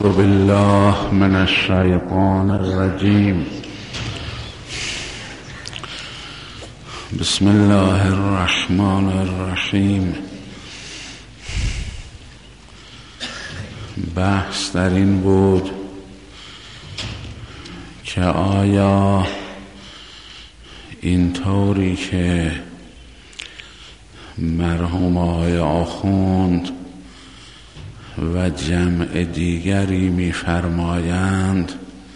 بالله من الشیطان الرجیم. بسم الله الرحمن الرحیم. بحث در این بود که آیا این طوری که مرحوم آقای آخوند و جمع دیگری می‌فرمایند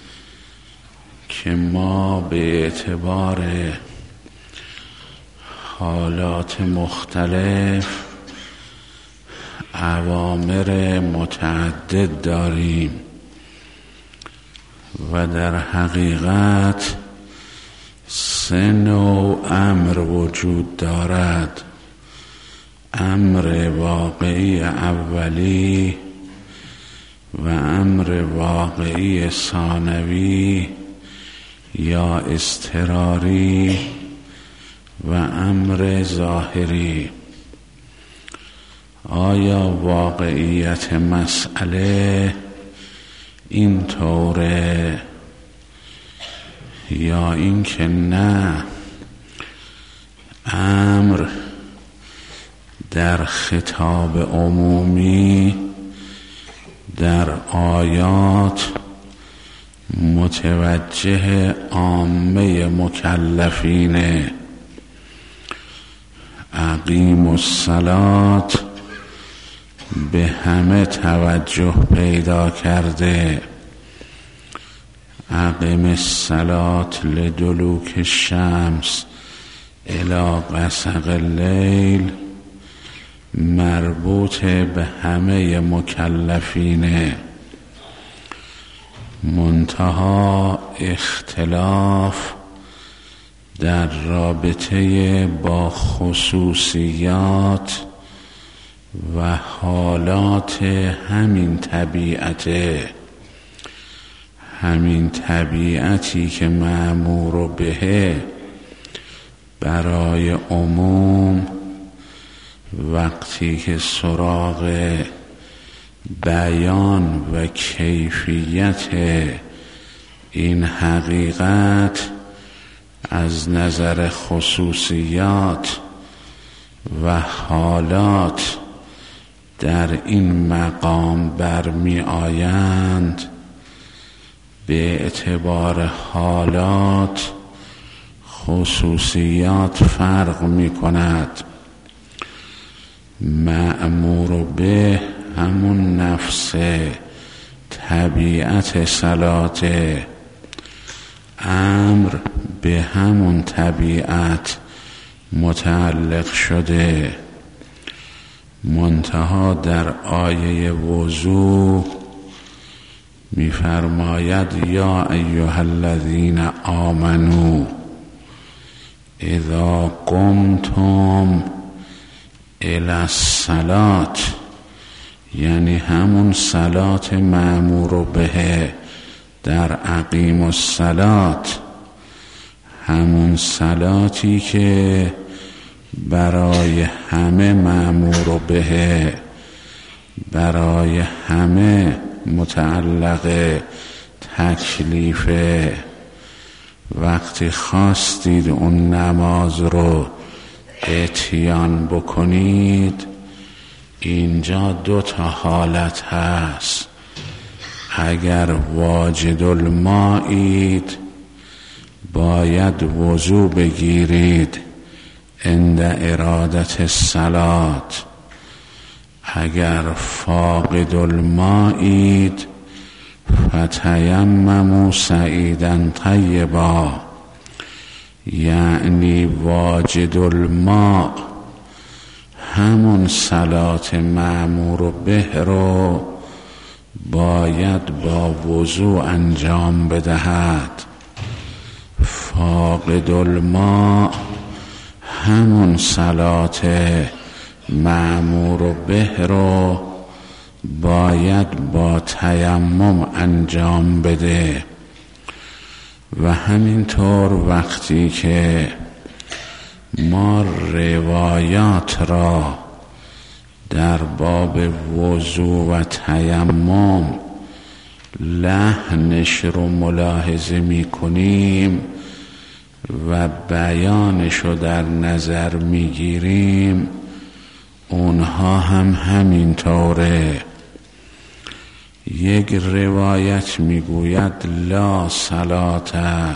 که ما به اعتبار حالات مختلف اوامر متعدد داریم و در حقیقت سه نوع امر وجود دارد: امر واقعی اولی و امر واقعی ثانوی یا اضطراری و امر ظاهری. آیا واقعیت مسئله این طوره یا این که نه، امر در خطاب عمومی در آیات متوجه عامه مکلفینه؟ اقیموا الصلاة به همه توجه پیدا کرده. اقم الصلاة لدلوک الشمس الی غسق اللیل مربوط به همه مکلفینه. منتها اختلاف در رابطه با خصوصیات و حالات همین طبیعته. همین طبیعتی که مأمور به برای عموم وقتی که سراغ بیان و کیفیت این حقیقت از نظر خصوصیات و حالات در این مقام برمی آیند، به اعتبار حالات خصوصیات فرق می کند. مأمور به همون نفس طبیعت صلات، امر به همون طبیعت متعلق شده. منتها در آیه وضو می‌فرماید یا ایها الذین آمنوا اذا قمتم الی الصلاة، یعنی همون صلات مأمور به در اقیم الصلاة، همون صلاتی که برای همه مأمور به، برای همه متعلق تکلیفه. وقتی خواستید اون نماز رو اتیان بکنید، اینجا دو تا حالت هست. اگر واجد المائید باید وضو بگیرید عند ارادت الصلاة. اگر فاقد المائید فتیمموا صعیدا طیبا، یعنی واجد الماء همون صلات مأمور به رو باید با وضو انجام بدهد. فاقد الماء همون صلات مأمور به رو باید با تیمم انجام بده. و همینطور وقتی که ما روایات را در باب وضو و تیمم لحنش رو ملاحظه میکنیم و بیانش رو در نظر میگیریم، اونها هم همینطوره. یک روایت میگوید لا صلاة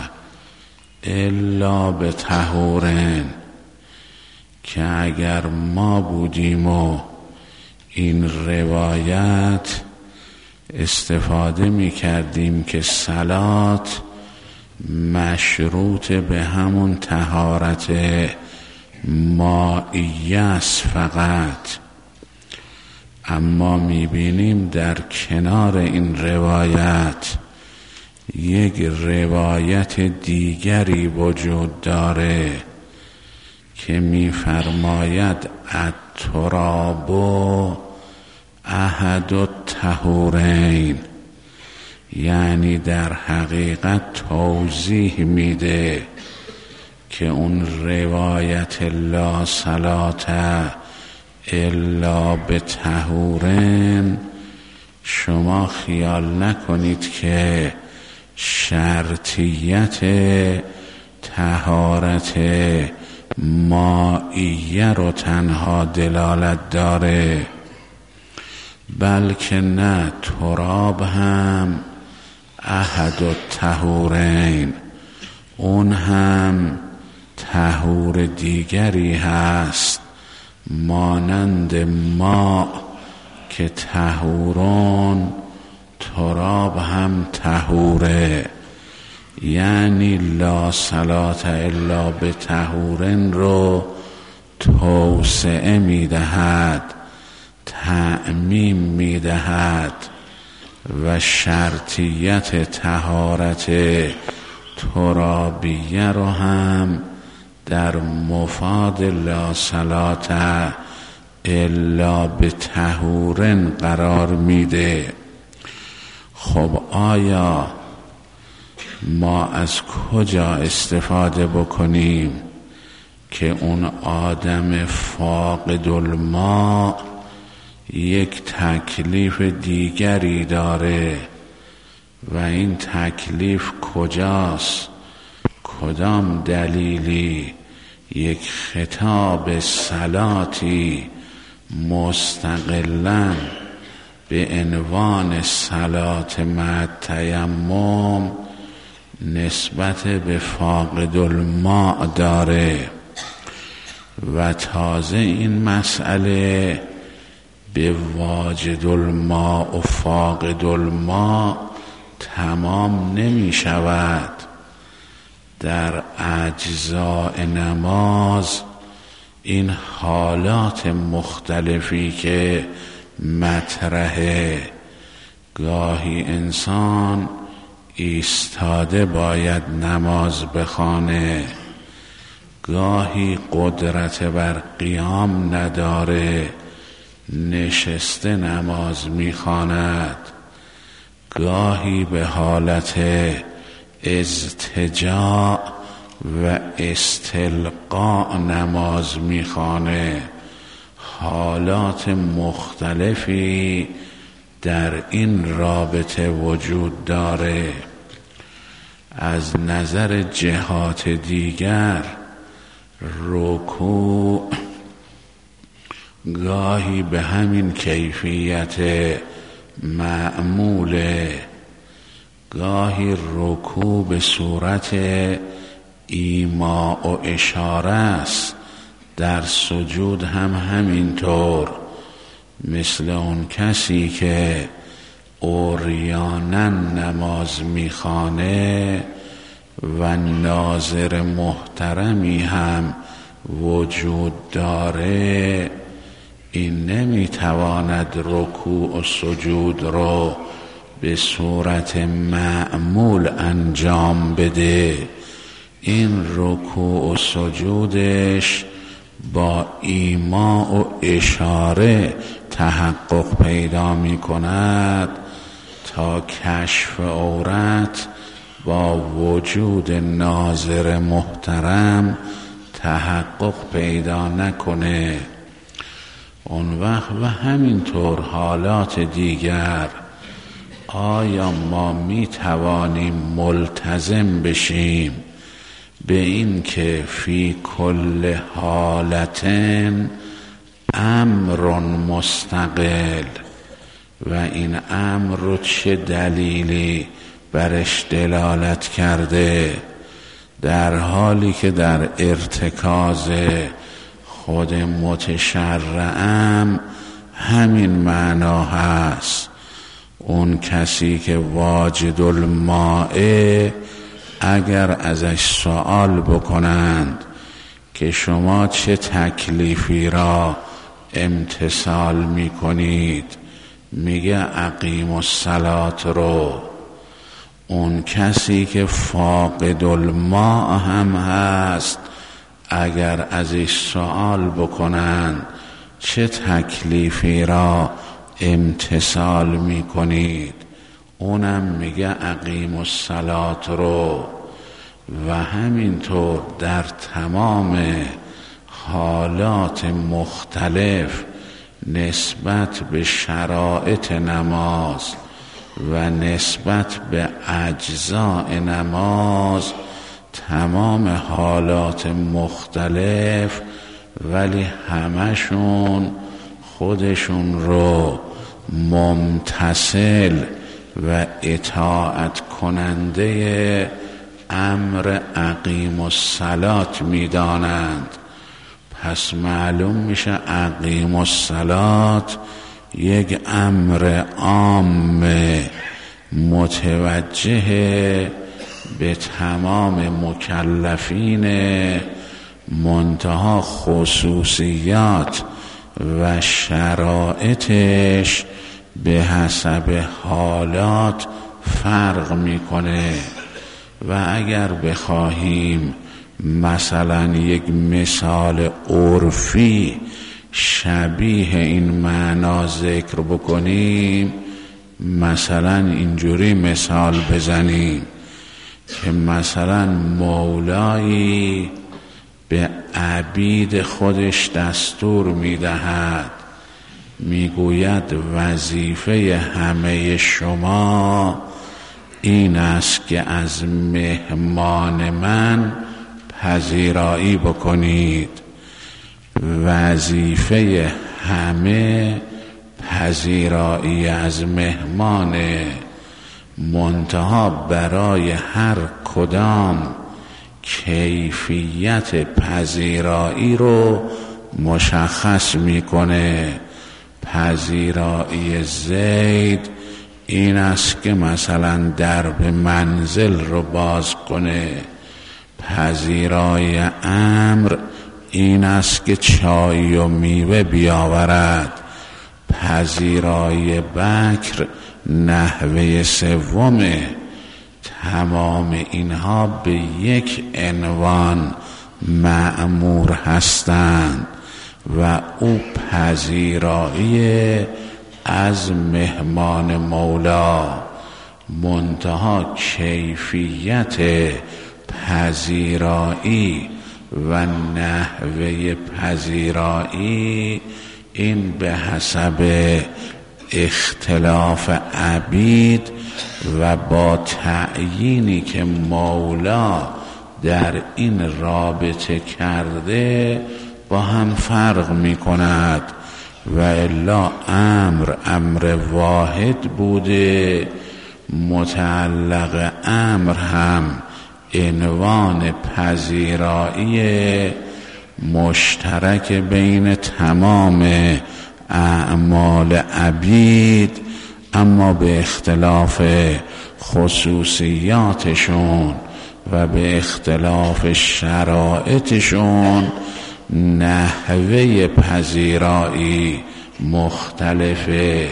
الا بطهورن، که اگر ما بودیم و این روایت استفاده میکردیم که صلات مشروط به همون طهارت مائیه است فقط، اما میبینیم در کنار این روایت یک روایت دیگری وجود داره که میفرماید التراب احد الطهورین، یعنی در حقیقت توضیح میده که اون روایت لا صلاة الا بطهورن شما خیال نکنید که شرطیت طهارت مائیه رو تنها دلالت داره، بلکه نه، تراب هم احد الطهورین، اون هم طهور دیگری هست مانند ما که طهورون، تراب هم طهوره. یعنی لا صلاة الا بطهورن رو توسعه میدهد، تعمیم میدهد و شرطیت طهارت ترابیه رو هم در مفاد لا صلاة الا بطهورن قرار میده. خب آیا ما از کجا استفاده بکنیم که اون آدم فاقد الماء یک تکلیف دیگری داره و این تکلیف کجاست؟ کدام دلیلی یک خطاب صلاتی مستقلاً به عنوان صلات مع تیمم نسبت به فاقد الماء داره؟ و تازه این مسئله به واجد الماء و فاقد الماء تمام نمی شود. در اجزاء نماز این حالات مختلفی که مطرحه، گاهی انسان ایستاده باید نماز بخوانه، گاهی قدرت بر قیام نداره نشسته نماز میخواند، گاهی به حالت اضطجاع و استلقاء نماز میخوانه. حالات مختلفی در این رابطه وجود داره. از نظر جهات دیگر رکوع گاهی به همین کیفیت معموله، گاهی رکوع به صورت ایما و اشاره است، در سجود هم همینطور، مثل اون کسی که عریانا نماز میخوانه و ناظر محترمی هم وجود داره، این نمیتواند رکوع و سجود رو به صورت معمول انجام بده. این رکوع و سجودش با ایما و اشاره تحقق پیدا می کند تا کشف عورت با وجود ناظر محترم تحقق پیدا نکنه. اون وقت و همینطور حالات دیگر آیا ما می توانیم ملتزم بشیم به این که فی کل حالتن امر مستقل و این امر رو چه دلیلی برش دلالت کرده، در حالی که در ارتکاز خود متشرعم همین معنا هست. اون کسی که واجد الماء اگر ازش سوال بکنند که شما چه تکلیفی را امتثال می کنید، میگه اقیم الصلاة رو. اون کسی که فاقد الماء هم هست اگر ازش سوال بکنند چه تکلیفی را امتثال می کنید، اونم میگه اقیم الصلاة رو. و همینطور در تمام حالات مختلف نسبت به شرایط نماز و نسبت به اجزاء نماز، تمام حالات مختلف، ولی همشون خودشون رو ممتثل و اطاعت کننده امر اقیم الصلاة میدانند. پس معلوم میشه اقیم الصلاة یک امر عام متوجه به تمام مکلفین، منتها خصوصیات و شرایطش به حسب حالات فرق میکنه. و اگر بخواهیم مثلا یک مثال عرفی شبیه این معنا ذکر بکنیم، مثلا اینجوری مثال بزنیم که مثلا مولایی به عبید خودش دستور میدهد، میگوید وظیفه همه شما این است که از مهمان من پذیرایی بکنید. وظیفه همه پذیرایی از مهمان، منتها برای هر کدام کیفیت پذیرایی رو مشخص میکنه. پذیرایی زید این است که مثلا درب منزل رو باز کنه، پذیرایی امر این است که چای و میوه بیاورد، پذیرایی بکر نحوه سومه. تمام اینها به یک عنوان مأمور هستند و او پذیرایی از مهمان مولا، منتها کیفیت پذیرایی و نحوه پذیرایی این به حسب اختلاف عبید و با تعیینی که مولا در این رابطه کرده با هم فرق می کند. و الا امر واحد بوده، متعلق امر هم عنوان پذیرایی مشترک بین تمام اعمال عبید، اما به اختلاف خصوصیاتشون و به اختلاف شرایطشون نحوه پذیرایی مختلفه،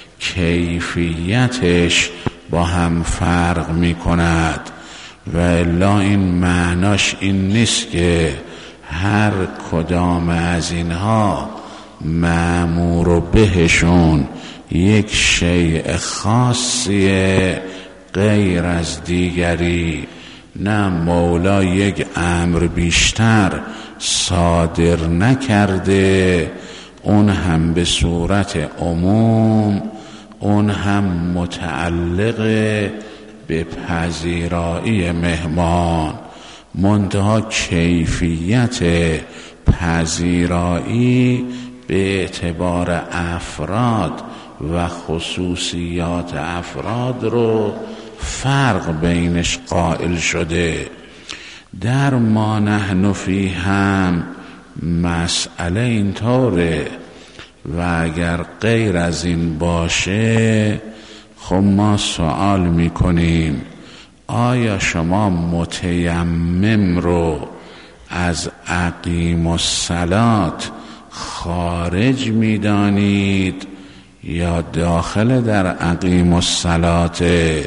کیفیتش با هم فرق می کند. و الا این معناش این نیست که هر کدام از اینها مأمور بهشون یک شیء خاصیه غیر از دیگری. نه، مولا یک امر بیشتر صادر نکرده، اون هم به صورت عموم اون هم متعلق به پذیرایی مهمان، منتها کیفیت پذیرایی به اعتبار افراد و خصوصیات افراد رو فرق بینش قائل شده. در ما نحن فی هم مسئله اینطوره و اگر غیر از این باشه خب ما سوال میکنیم آیا شما متیمم رو از اقیم الصلات خارج میدانید یا داخل در اقیم الصلات؟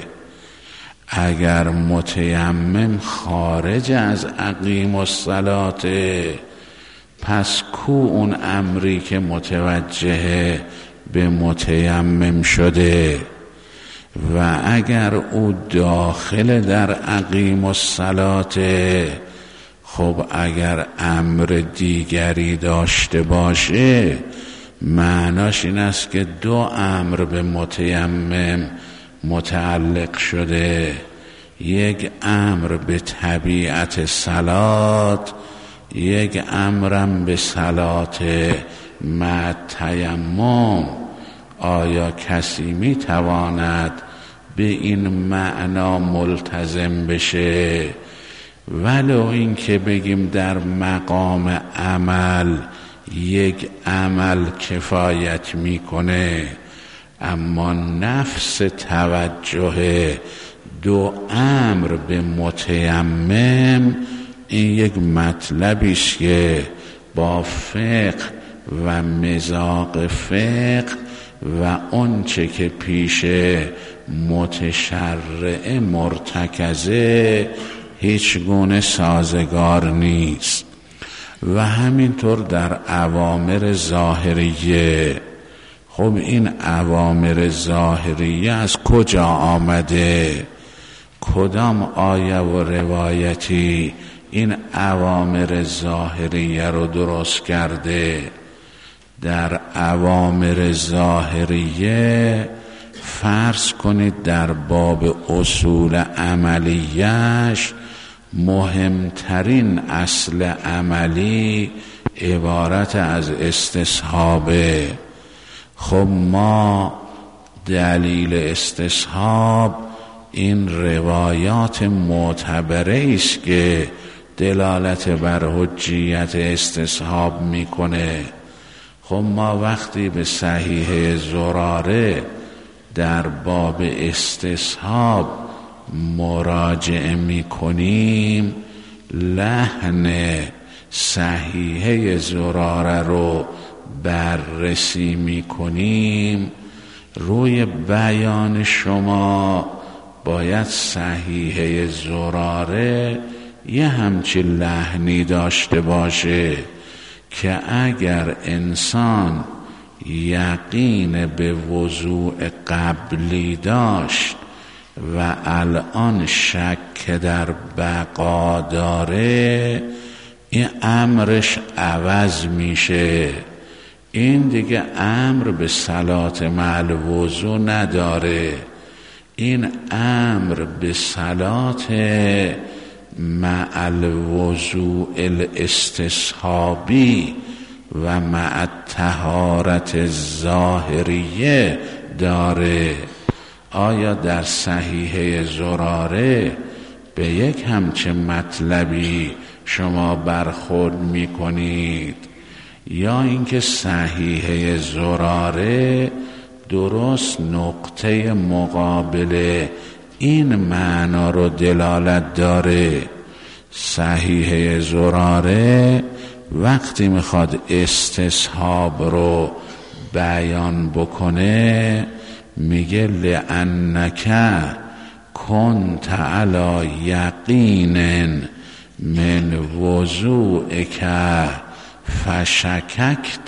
اگر متیمم خارج از اقیم الصلات، پس کو اون امری که متوجه به متیمم شده؟ و اگر او داخل در اقیم الصلات، خب اگر امر دیگری داشته باشه معناش این است که دو امر به متیمم متعلق شده، یک امر به طبیعت صلات، یک امرم به صلات مع تیمم. آیا کسی می تواند به این معنا ملتزم بشه؟ ولو این که بگیم در مقام عمل یک عمل کفایت میکنه، اما نفس توجه دو امر به متیمم این یک مطلبی است که با فقه و مذاق فقه و آنچه که پیش متشرع مرتکزه هیچ گونه سازگار نیست. و همینطور در اوامر ظاهریه. خب این اوامر ظاهریه از کجا آمده؟ کدام آیه و روایتی این اوامر ظاهریه رو درست کرده؟ در اوامر ظاهریه فرض کنید در باب اصول عملیش مهمترین اصل عملی عبارت از استصحابه. خب ما دلیل استصحاب این روایات معتبره است که دلالت بر حجیت استصحاب میکنه. خب ما وقتی به صحیح زراره در باب استصحاب مراجعه میکنیم، لحن صحیحه زراره رو بررسی میکنیم، روی بیان شما باید صحیحه زراره یه همچی لحنی داشته باشه که اگر انسان یقین به وضوع قبلی داشت و الان شک در بقا داره، این امرش عوض میشه. این دیگه امر به صلات مع الوضوع نداره، این امر به صلات مع الوضوع الاستصحابی و مع الطهارت الظاهریه داره. آیا در صحیحه زراره به یک همچه مطلبی شما برخورد میکنید، یا اینکه صحیحه زراره درست نقطه مقابل این معنا رو دلالت داره؟ صحیحه زراره وقتی میخواد استصحاب رو بیان بکنه میگه لأنک کنت علی یقین من وضوعک فشککت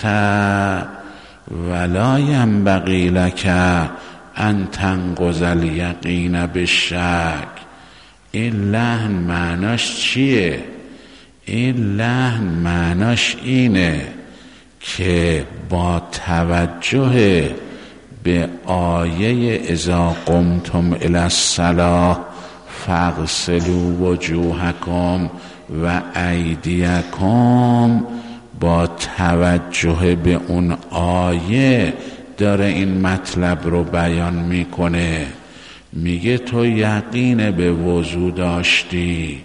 ولا ینبغی لک ان تنقض الیقین بالشک. این لحن معناش چیه؟ این لحن معناش اینه که با توجه به آیه اذا قمتم الی الصلاة فاغسلوا وجوهکم و ایدیکم، با توجه به اون آیه داره این مطلب رو بیان میکنه. میگه تو یقین به وضو داشتی،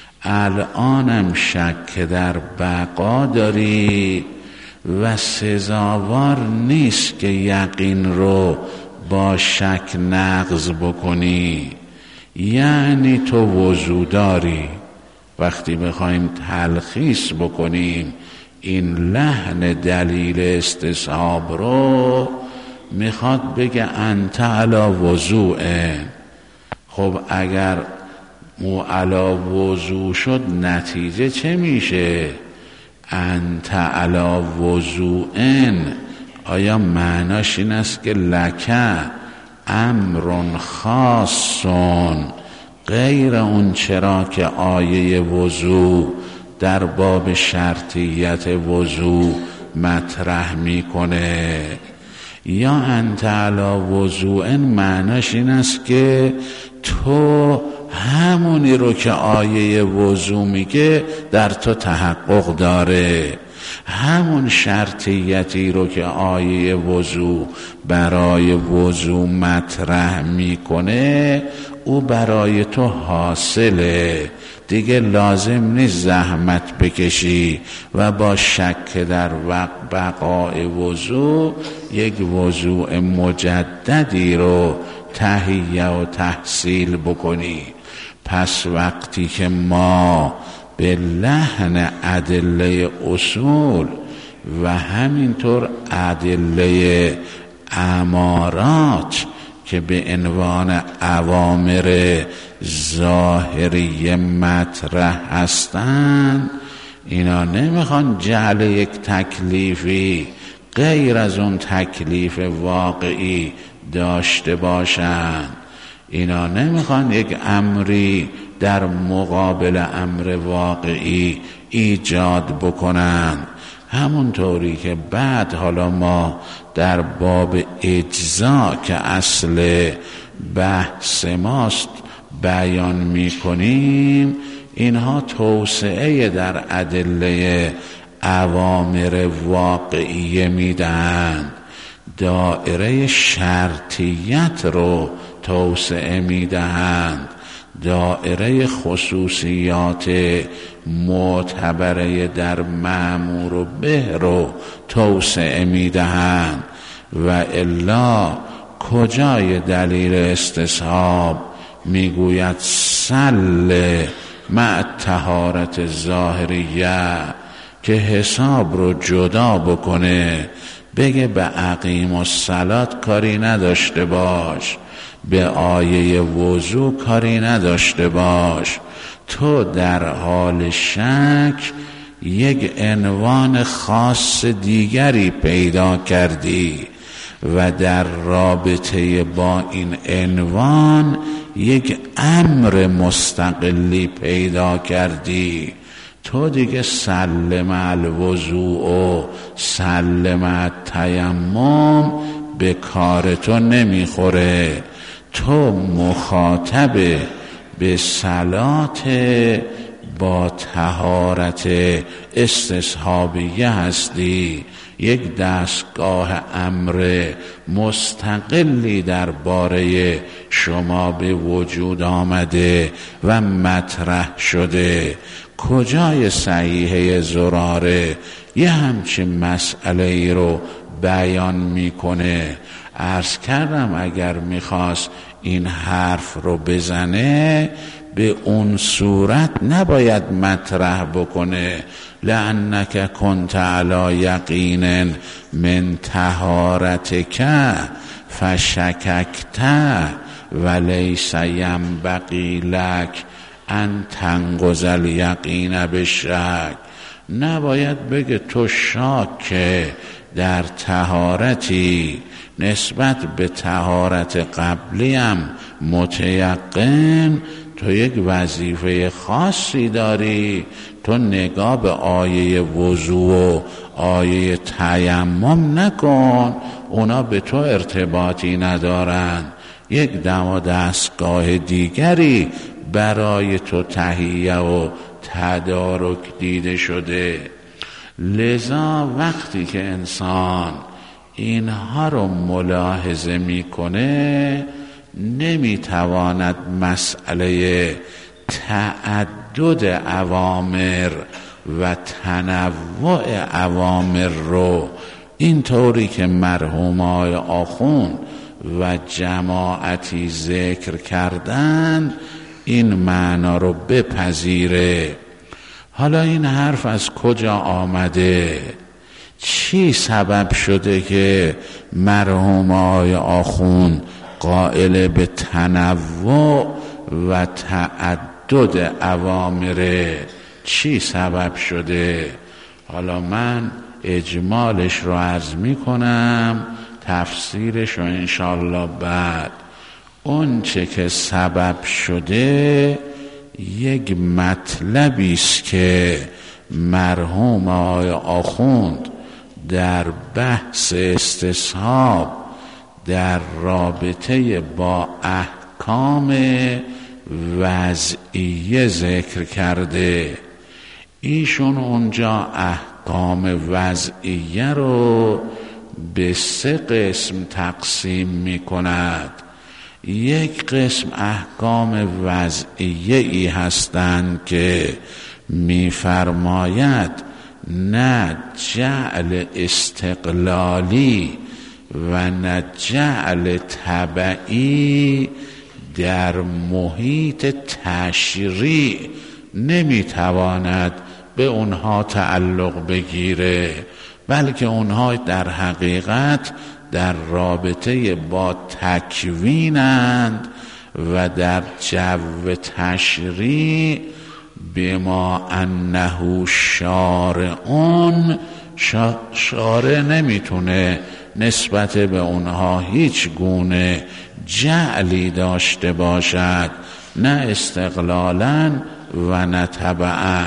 الانم شک در بقا داری و سزاوار نیست که یقین رو با شک نقض بکنی. یعنی تو وضو داری. وقتی بخوایم تلخیص بکنیم این لحن دلیل استصحاب رو، میخواد بگه انت علی وضوء. خب اگر مو علی وضوء شد نتیجه چه میشه؟ انت علی وضوء. آیا معناش این است که لکه امر خاصون غیر اون چرا که آیه وضوء در باب شرطیت وضوء مطرح میکنه؟ یا انت علی وضوء معناش این است که تو همونی رو که آیه وضوء میگه در تو تحقق داره، همون شرطیتی رو که آیه وضوء برای وضوء مطرح میکنه او برای تو حاصله، دیگه لازم نیست زحمت بکشی و با شک در بقای وضوء یک وضوء مجددی رو تهیه و تحصیل بکنی. پس وقتی که ما به لحن ادله اصول و همینطور ادله امارات که به عنوان اوامر ظاهری مطرح هستند، اینا نمیخوان جعل یک تکلیفی غیر از اون تکلیف واقعی داشته باشند. اینا نمیخوان یک امری در مقابل امر واقعی ایجاد بکنند. همونطوری که بعد حالا ما در باب اجزا که اصل بحث ماست بیان میکنیم، اینها توسعه در ادله اوامر واقعیه میدن، دائره شرطیت رو توسعه میدهند، دائره خصوصیات معتبره در مأمور و به رو توسعه میدهند. و الا کجای دلیل استصحاب میگوید سل مع طهارت ظاهریه که حساب رو جدا بکنه، بگه به اقیم الصلات کاری نداشته باش، به آیه وضو کاری نداشته باش، تو در حال شک یک عنوان خاص دیگری پیدا کردی و در رابطه با این عنوان یک امر مستقلی پیدا کردی. تو دیگه سلم الوضوء و سلم التیمم به کار تو نمیخوره. تو مخاطب به صلات با طهارت استصحابیه هستی، یک دستگاه امر مستقلی درباره شما به وجود آمده و مطرح شده. کجای صحیحه زراره یه همچین مسئله ای رو بیان میکنه؟ عرض کردم اگر میخواست این حرف رو بزنه به اون صورت نباید مطرح بکنه لأنک کنت علی یقین من طهارتک فشککت ولیس ینبغی لک ان تنقض الیقین بالشک. نباید بگه تو شاک در طهارتی نسبت به طهارت قبلیم متیقن، تو یک وظیفه خاصی داری، تو نگاه به آیه وضو و آیه تیمم نکن، اونا به تو ارتباطی ندارن. یک دم و دستگاه دیگری برای تو تهیه و تدارک دیده شده. لذا وقتی که انسان اینها رو ملاحظه میکنه نمیتواند مسئله تعدد اوامر و تنوع اوامر رو اینطوری که مرحوم آقای آخوند و جماعتی ذکر کردند این معنا رو بپذیره. حالا این حرف از کجا آمده؟ چی سبب شده که مرحوم آقای آخوند قائل به تنوع و تعدد اوامره؟ چی سبب شده؟ حالا من اجمالش رو عرض می کنم، تفسیرش رو انشالله بعد. اون چه که سبب شده یک مطلبی است که مرحوم آقای آخوند در بحث استصحاب در رابطه با احکام وضعیه ذکر کرده. ایشون اونجا احکام وضعیه رو به 3 قسم تقسیم می کند. یک قسم احکام وضعیه ای هستند که می فرماید نه جعل استقلالی و نه جعل تبعی در محیط تشریع نمیتواند به اونها تعلق بگیره، بلکه اونها در حقیقت در رابطه با تکوینند و در جو تشریع بما انه شارعون، شارع نمیتونه نسبت به اونها هیچ گونه جعلی داشته باشد، نه استقلالا و نه تبعا.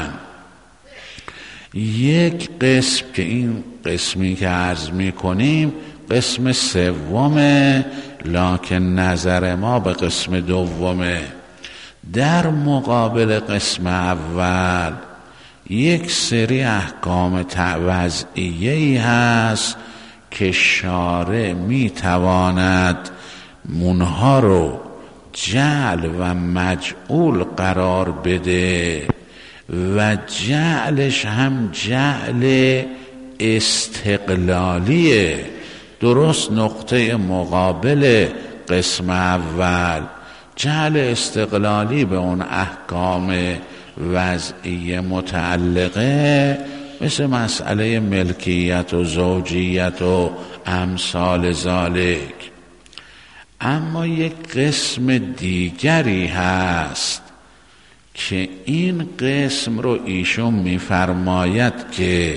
یک قسم که این قسمی که عرض میکنیم قسم 3، لکن نظر ما به قسم 2. در مقابل قسم اول یک سری احکام وضعیه‌ای هست که شارع میتواند اونها رو جعل و مجعول قرار بده و جعلش هم جعل استقلالیه، درست نقطه مقابل قسم اول. جعل استقلالی به اون احکام وضعیه متعلقه، مثل مسئله ملکیت و زوجیت و امثال ذالک. اما یک قسم دیگری هست که این قسم رو ایشون میفرماید که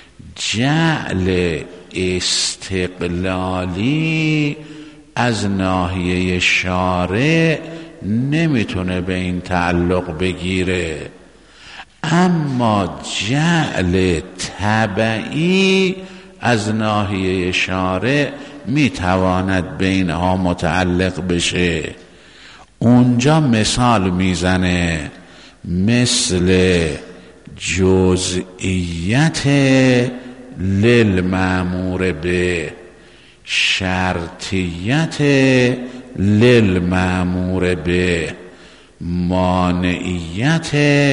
جعل استقلالی از ناحیه شارع نمیتونه به این تعلق بگیره، اما جعل تبعی از ناحیه شارع میتواند به اینها متعلق بشه. اونجا مثال میزنه، مثل جزئیت للمأمور به، شرطیت للمأمور به، مانعیت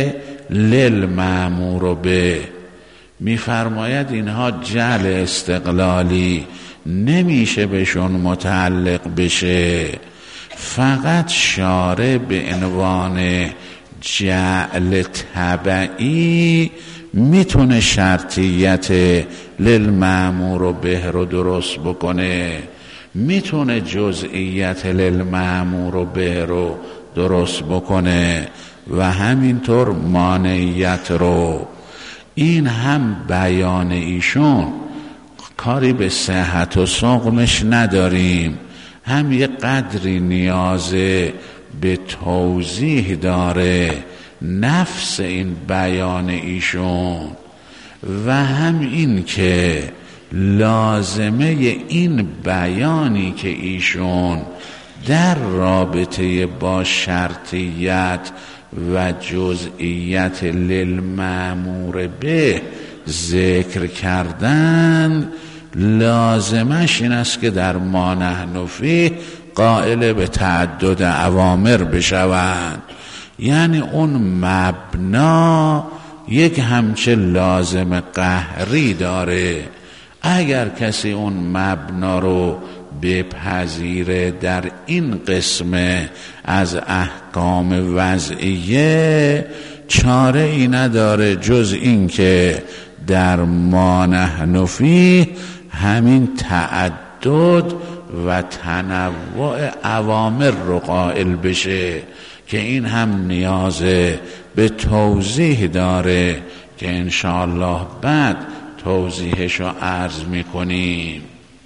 للمأمور به. میفرماید اینها جعل استقلالی نمیشه بهشون متعلق بشه، فقط شارع به عنوان جعل تبعی میتونه شرطیت للمأمور به رو درست بکنه، میتونه جزئیت للمأمور به رو درست بکنه و همینطور مانعیت رو. این هم بیان ایشون، کاری به صحت و سقمش نداریم، هم یه قدری نیازه به توضیح داره نفس این بیان ایشون و هم این که لازمه این بیانی که ایشون در رابطه با شرطیت و جزئیت للمأمور به ذکر کردن، لازمش این است که در ما نحن فیه قائل به تعدد اوامر بشوند. یعنی اون مبنا یک همچه لازم قهری داره. اگر کسی اون مبنا رو بپذیره در این قسمه از احکام وضعیه، چاره ای نداره جز این که در ما نحن فیه همین تعدد و تنوع اوامر رو قائل بشه که این هم نیاز به توضیح داره که انشاءالله بعد توضیحش رو عرض میکنیم.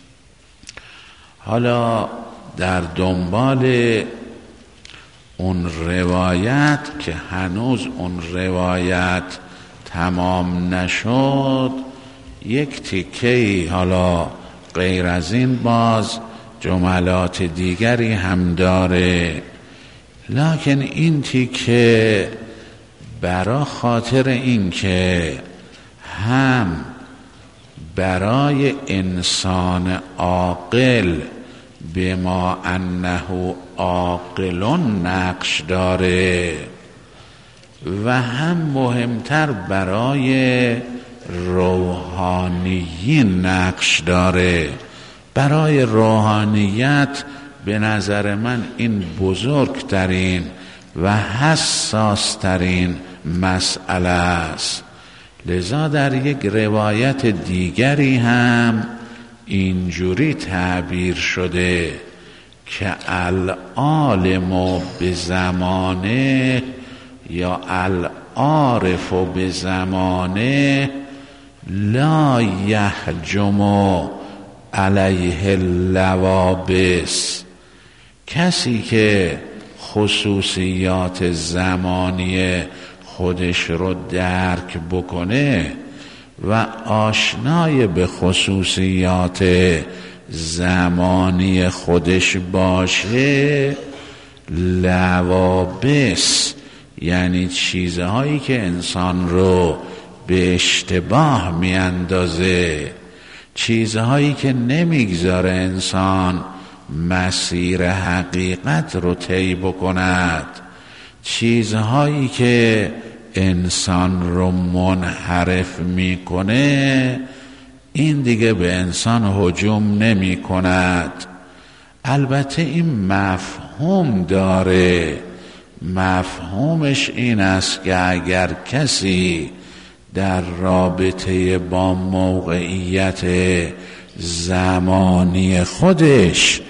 حالا در دنبال اون روایت که هنوز اون روایت تمام نشد، یک تیکه‌ای حالا غیر از این باز جملات دیگری هم داره، لکن این تیکه برای خاطر این که هم برای انسان عاقل بما انه عاقل نقش داره و هم مهمتر برای روحانیین نقش داره. برای روحانیت به نظر من این بزرگترین و حساسترین مسئله است. لذا در یک روایت دیگری هم اینجوری تعبیر شده که العالم به زمانه یا العارف به زمانه لا یحجم علیه اللوابس. کسی که خصوصیات زمانی خودش رو درک بکنه و آشنای به خصوصیات زمانی خودش باشه، لوابس یعنی چیزهایی که انسان رو به اشتباه میاندازه، چیزهایی که نمیگذاره انسان مسیر حقیقت رو طی بکند، چیزهایی که انسان رو منحرف میکنه، این دیگه به انسان هجوم نمی کند. البته این مفهوم داره، مفهومش این است که اگر کسی در رابطه با موقعیت زمانی خودش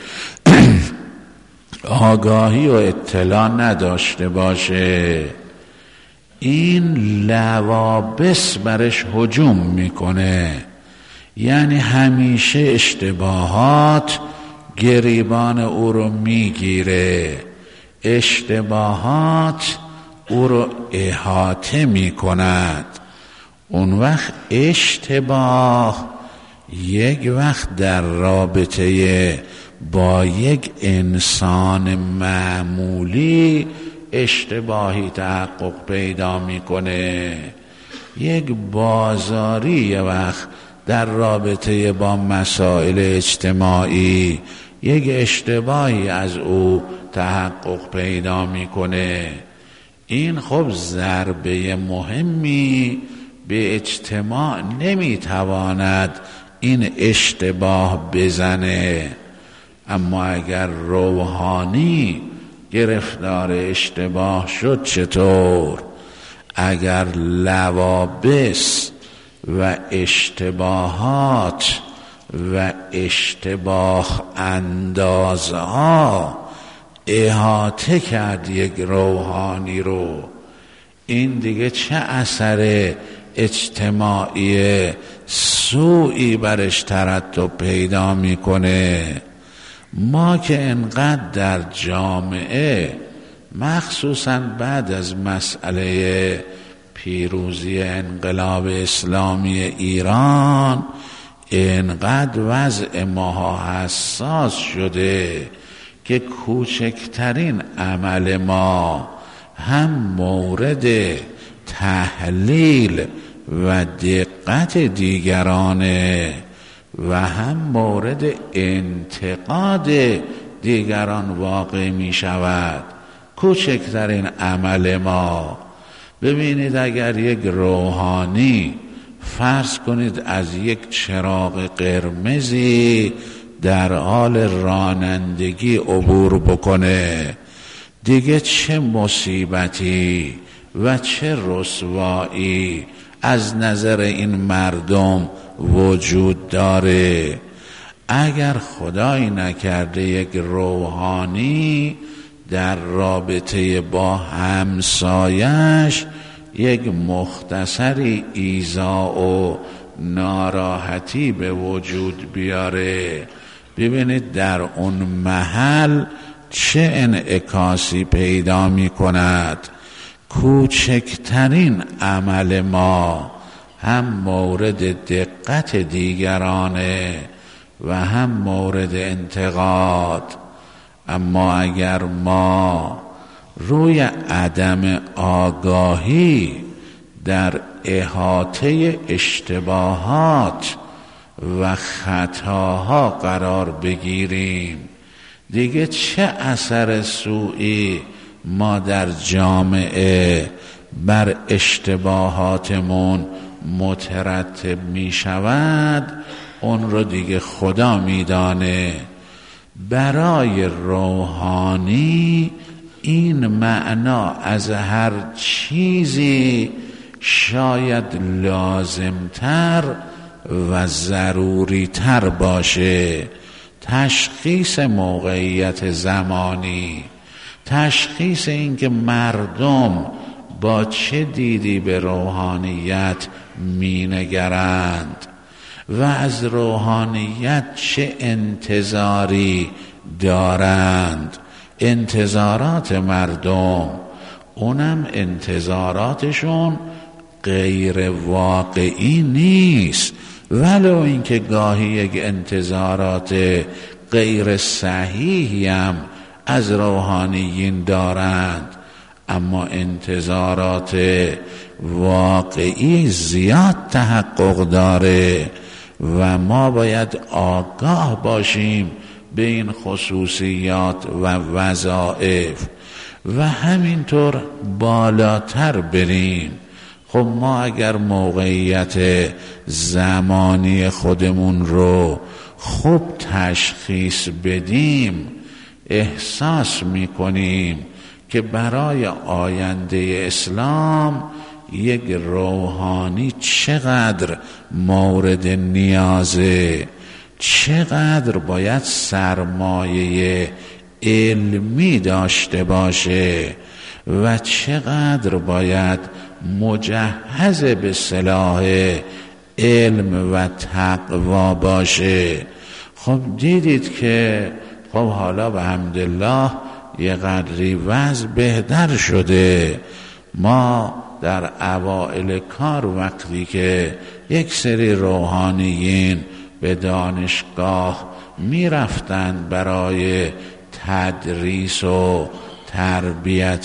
آگاهی و اطلاع نداشته باشه، این لوابس برش هجوم میکنه. یعنی همیشه اشتباهات گریبان او رو میگیره، اشتباهات او رو احاطه میکند. اون وقت اشتباه یک وقت در رابطه با یک انسان معمولی اشتباهی تحقق پیدا میکنه. یک بازاری یه وقت در رابطه با مسائل اجتماعی یک اشتباهی از او تحقق پیدا میکنه. این خب ضربه مهمی به اجتماع نمیتواند این اشتباه بزنه. اما اگر روحانی گرفتار اشتباه شد چطور؟ اگر لوابس و اشتباهات و اشتباه اندازها احاطه کرد یک روحانی رو، این دیگه چه اثر اجتماعی سوئی برش ترتب پیدا میکنه. ما که انقدر در جامعه مخصوصا بعد از مسئله پیروزی انقلاب اسلامی ایران اینقدر وضع ماها حساس شده که کوچکترین عمل ما هم مورد تحلیل و دقت دیگرانه و هم مورد انتقاد دیگران واقع می شود. کوچکترین عمل ما، ببینید اگر یک روحانی فرض کنید از یک چراغ قرمزی در حال رانندگی عبور بکنه، دیگه چه مصیبتی و چه رسوایی از نظر این مردم وجود داره. اگر خدای نکرده یک روحانی در رابطه با همسایش یک مختصری ایذا و ناراحتی به وجود بیاره، ببینید در اون محل چه انعکاسی پیدا می کند. کوچکترین عمل ما هم مورد دقت دیگرانه و هم مورد انتقاد. اما اگر ما روی عدم آگاهی در احاطه اشتباهات و خطاها قرار بگیریم، دیگه چه اثر سوئی ما در جامعه بر اشتباهاتمون مترتب می شود اون رو دیگه خدا می دانه. برای روحانی این معنا از هر چیزی شاید لازمتر و ضروریتر باشه. تشخیص موقعیت زمانی، تشخیص این که مردم با چه دیدی به روحانیت می نگرند و از روحانیت چه انتظاری دارند. انتظارات مردم، اونم انتظاراتشون غیر واقعی نیست، ولو اینکه گاهی یک انتظارات غیر صحیحی هم از روحانیین دارند، اما انتظارات واقعی زیاد تحقق داره و ما باید آگاه باشیم به این خصوصیات و وظایف و همینطور بالاتر بریم. خب ما اگر موقعیت زمانی خودمون رو خوب تشخیص بدیم، احساس میکنیم که برای آینده اسلام یک روحانی چقدر مورد نیازه، چقدر باید سرمایه علمی داشته باشه و چقدر باید مجهز به سلاح علم و تقوا باشه. خب دیدید که خب حالا به حمدالله یه قدری وضع بهتر شده. ما در اوائل کار وقتی که یک سری روحانیین به دانشگاه می رفتن برای تدریس و تربیت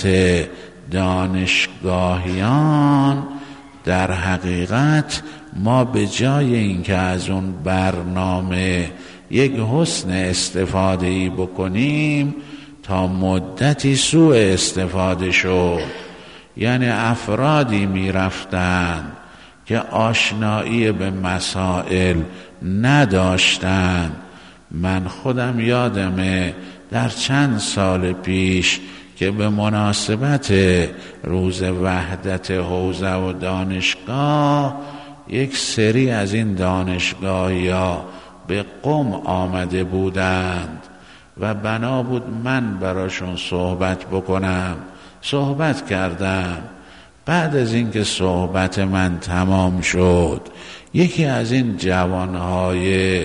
دانشگاهیان، در حقیقت ما به جای اینکه از اون برنامه یک حسن استفاده‌ای بکنیم تا مدتی سوء استفاده شد. یعنی افرادی می رفتن که آشنایی به مسائل نداشتن. من خودم یادمه در چند سال پیش که به مناسبت روز وحدت حوزه و دانشگاه یک سری از این دانشگاهی‌ها به قم آمده بودند و بنا بود من براشون صحبت بکنم. صحبت کردم. بعد از اینکه صحبت من تمام شد، یکی از این جوانهای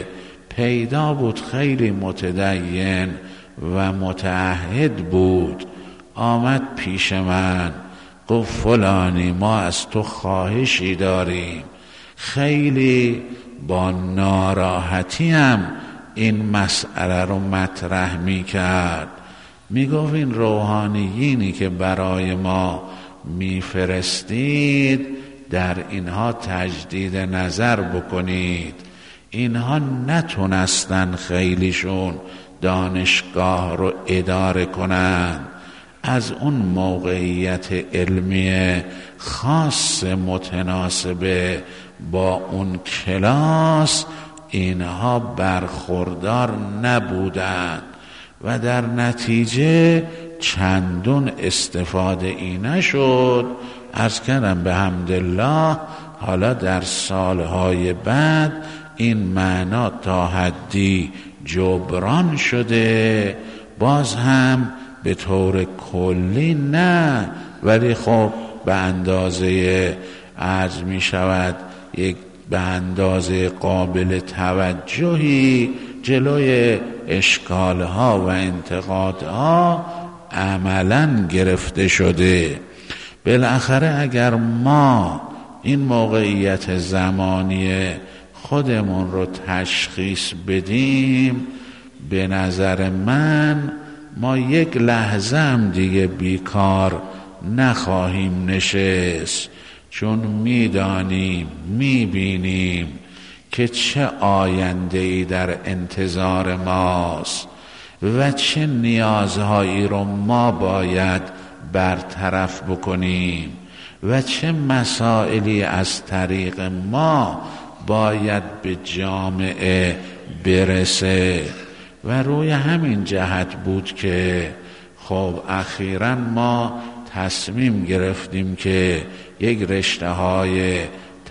پیدا بود، خیلی متدین و متعهد بود. آمد پیش من گفت فلانی ما از تو خواهشی داریم. خیلی با ناراحتیم این مسئله رو مطرح می کرد. می گفت این روحانیینی که برای ما می فرستید در اینها تجدید نظر بکنید. اینها نتونستن خیلیشون دانشگاه رو اداره کنند. از اون موقعیت علمی خاص متناسبه با اون کلاس اینها برخوردار نبودند و در نتیجه چندون استفاده ای نشد. عرض کردم به حمدالله حالا در سالهای بعد این معنا تا حدی جبران شده، باز هم به طور کلی نه، ولی خب به اندازه عرض می شود یک به اندازه قابل توجهی جلوی اشکالها و انتقادها عملاً گرفته شده. بالاخره اگر ما این موقعیت زمانی خودمون رو تشخیص بدیم، به نظر من ما یک لحظه هم دیگه بیکار نخواهیم نشست، چون میدانیم میبینیم که چه آینده‌ای در انتظار ماست و چه نیازهایی رو ما باید برطرف بکنیم و چه مسائلی از طریق ما باید به جامعه برسه. و روی همین جهت بود که خب اخیراً ما تصمیم گرفتیم که یک رشته‌های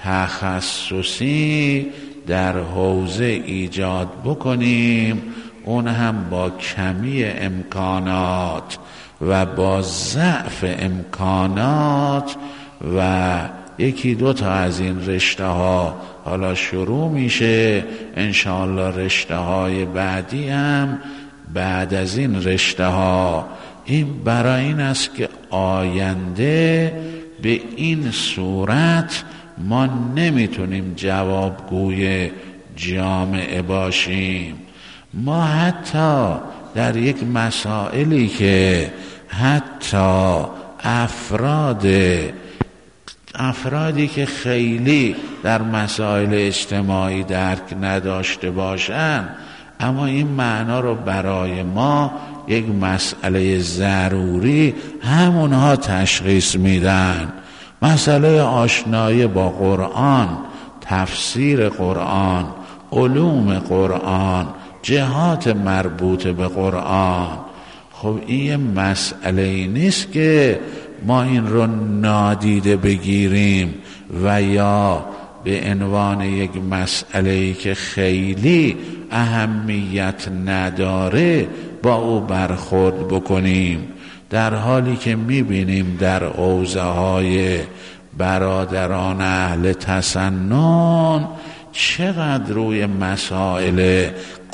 تخصصی در حوزه ایجاد بکنیم، اون هم با کمی امکانات و با ضعف امکانات، و یکی دو تا از این رشته ها حالا شروع میشه انشاءالله. رشته های بعدی هم بعد از این رشته ها، این برای این است که آینده به این صورت ما نمیتونیم جوابگوی جامعه باشیم. ما حتی در یک مسائلی که حتی افرادی که خیلی در مسائل اجتماعی درک نداشته باشند، اما این معنا رو برای ما یک مسئله ضروری همونها تشخیص میدن. مسئله آشنایی با قرآن، تفسیر قرآن، علوم قرآن، جهات مربوط به قرآن. خب این مسئله نیست که ما این رو نادیده بگیریم و یا به عنوان یک مسئله‌ای که خیلی اهمیت نداره با او برخورد بکنیم، در حالی که میبینیم در حوزه‌های برادران اهل تسنن چقدر روی مسائل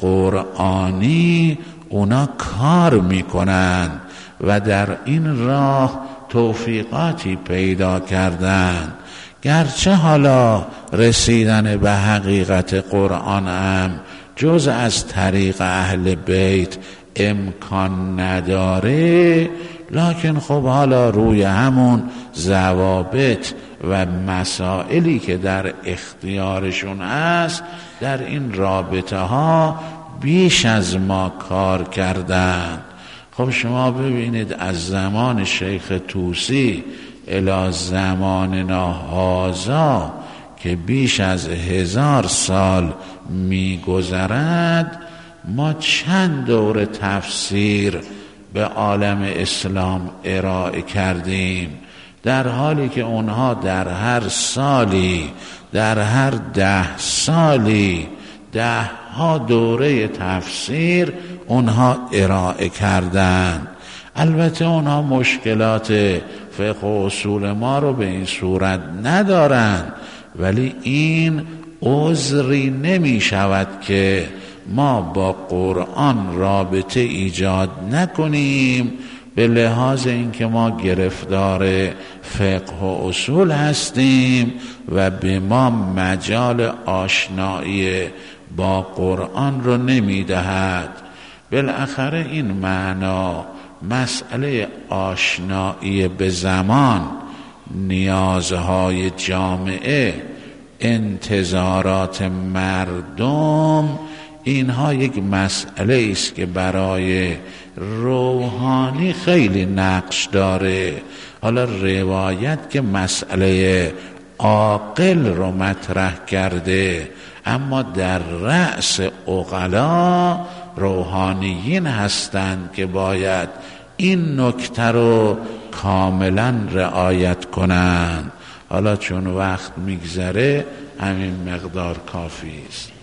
قرآنی اونا کار میکنن و در این راه توفیقاتی پیدا کردن. گرچه حالا رسیدن به حقیقت قرآن هم جز از طریق اهل بیت امکان نداره، لکن خب حالا روی همون ضوابط و مسائلی که در اختیارشون هست در این رابطه ها بیش از ما کار کردن. خب شما ببینید از زمان شیخ طوسی الی زماننا هذا که بیش از 1000 سال می‌گذرد، ما چند دوره تفسیر به عالم اسلام ارائه کردیم، در حالی که اونها در هر سالی، در هر 10 سالی 10 ها دوره تفسیر اونها ارائه کردن. البته اونها مشکلات فقه و اصول ما رو به این صورت ندارن، ولی این عذری نمی شود که ما با قرآن رابطه ایجاد نکنیم، به لحاظ اینکه ما گرفتار فقه و اصول هستیم و به ما مجال آشنایی با قرآن رو نمیدهد. بالاخره این معنا مسئله آشنایی به زمان، نیازهای جامعه، انتظارات مردم، اینها یک مسئله است که برای روحانی خیلی نقش داره. حالا روایت که مسئله عاقل رو مطرح کرده، اما در رأس عقلا روحانیین هستند که باید این نکته رو کاملا رعایت کنند. حالا چون وقت میگذره همین مقدار کافی است.